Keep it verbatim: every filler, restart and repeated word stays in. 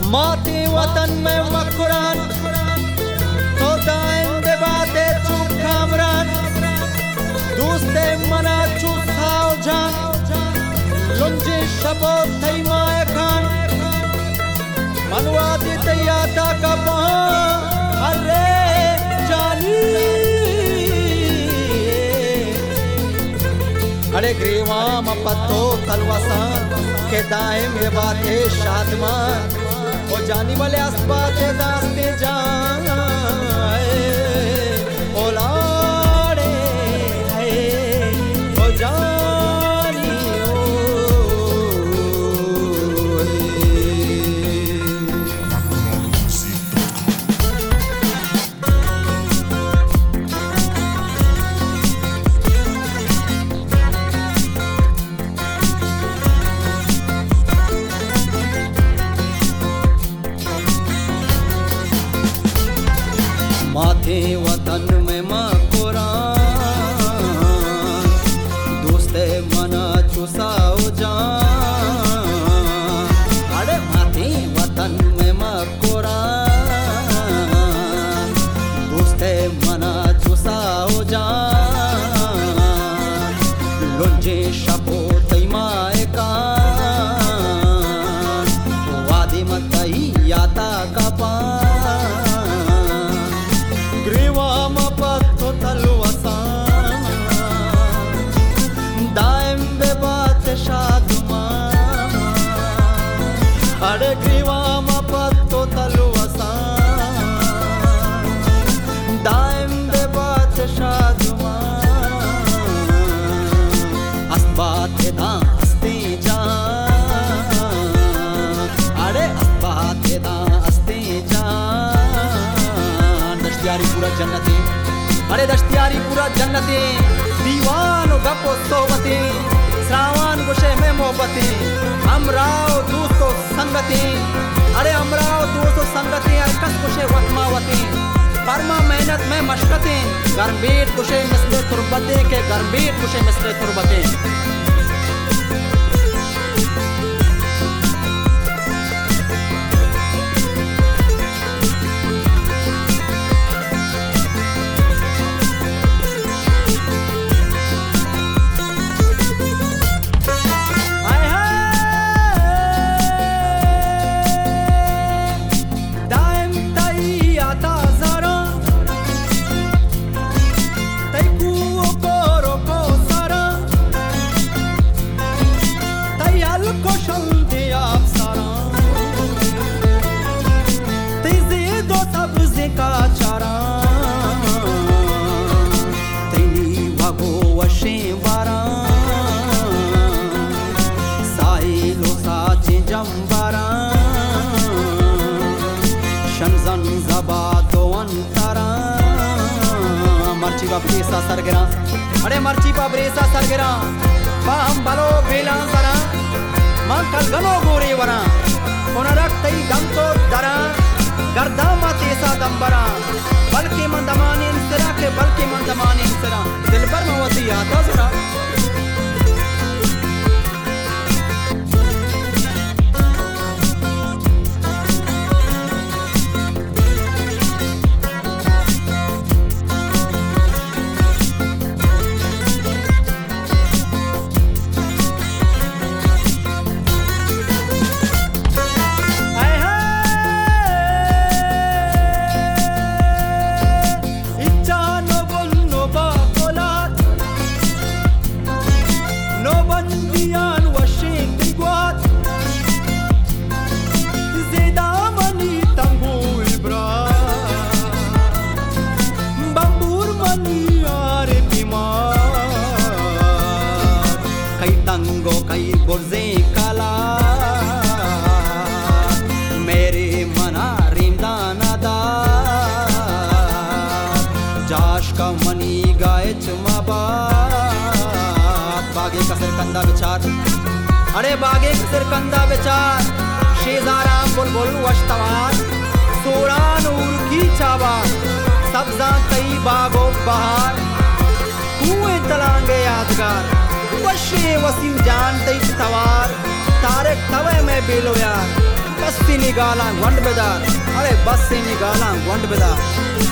माटी वतन में मकुरान तो दाएं बेबाते चुप कामरान दोस्ते मना चुसाओ जान लुंजे शबो थई माए खान मनवादी तैयाता का अरे जानी अरे ग्रीवाम पत्तो तलवासान के दाएं में बाते शादमान ओ जानी वाले अस्बाते दास्ते जान ओलाड़े ओ जानी माथे वतन में मकुरान दोस्ते मना चुसाओ जान अरे माथे वतन में मकुरान दोस्ते मना चुसाओ जान लुंजे शपो तैमाए कान वादी मतई याता का ग्रीवाम पत्तो तलवासान दाएं बेबात शादमान अरे ग्रीवाम पत्तो तलवासान दाएं बेबात शादमान अस्बाते दा अस्ते जान अरे अस्बाते दा अस्ते जान दश्तियारी पूरा जन्नते अरे दश्तियारी पूरा जन्नते दीवान गपो सोबते श्रावण गुशे में मोहब्बते अमराव दोस्तों संगते अरे अमराव दोस्तों संगते कस गुशे वतमावते फरमा मेहनत में मशक्कते गरबीट गुशे मिसले तुरबते के गरबीट गुशे मिसले तुरबते मर्ची बाबरेसा सरगरा अरे मर्ची बाबरेसा सरगरा पाम बलो बेला सरा मां कल गनो गोरे वरा पुनरक तई दम तो दरा गर्दा मातेसा दंबरा बल्कि मंदमाने इंसरा के बल्कि मंदमाने इंसरा दिलबर मवती आता जरा बोर्जे काला मेरे मना रिमदाना दा जाश का मनी गाय चुमाबाद बागे का सिर कंधा विचार अरे बागे का सिर कंधा विचार शेजारा बुलबुल वश्तवार सोरान उर की चावा सब्जा कई बागो बहार कुएं तलांगे यादगार वशे वसीम जान तई तवार तारे तवे में बेलो यार बस्ती निकाला वंड बेदार, अरे बस्ती निकाला वंड बेदार।